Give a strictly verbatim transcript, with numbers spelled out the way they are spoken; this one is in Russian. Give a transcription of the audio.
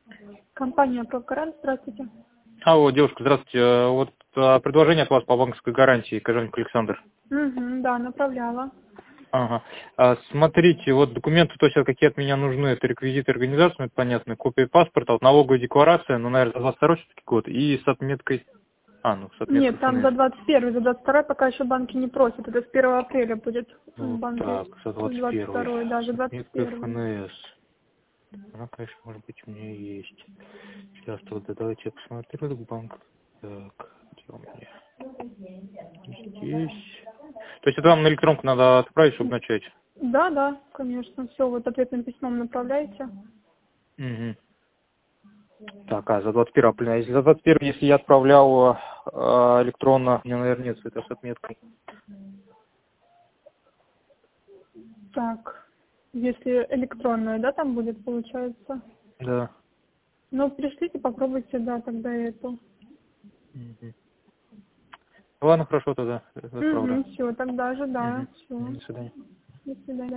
Компания «Профгарант», здравствуйте. Алло, девушка, здравствуйте. Э, Вот а, предложение от вас по банковской гарантии, Кожевник Александр. Угу, да, направляла. Ага. А, смотрите, вот документы, то есть а какие от меня нужны, это реквизиты организации, ну, это понятно, копия паспорта, вот налоговая декларация, ну, наверное, за двадцать второй все-таки год, и с отметкой, а, ну, с отметкой Нет, там ФНС. за двадцать первый, за двадцать второй пока еще банки не просят. Это с первого апреля будет Ну, вот банки. так, за двадцать двадцать первый, второй, даже с двадцать отметкой первый. ФНС. Она, конечно, может быть, у меня есть. Сейчас, вот, да, давайте я посмотрю этот банк. Так, где у меня? Здесь. То есть это вам на электронку надо отправить, чтобы начать? Да, да, конечно. Все, вот ответным письмом направляйте. Угу. Так, а за двадцать первое апреля. Если за двадцать первое, если я отправлял э, электронно, у меня, наверное, нет цвета с отметкой. Так, если электронную, да, там будет, получается. Да. Ну, пришлите, попробуйте, да, тогда эту. Угу. Ладно, хорошо тогда. Это правда. Угу, все, тогда ожидаю. Угу. Все. До свидания. До свидания.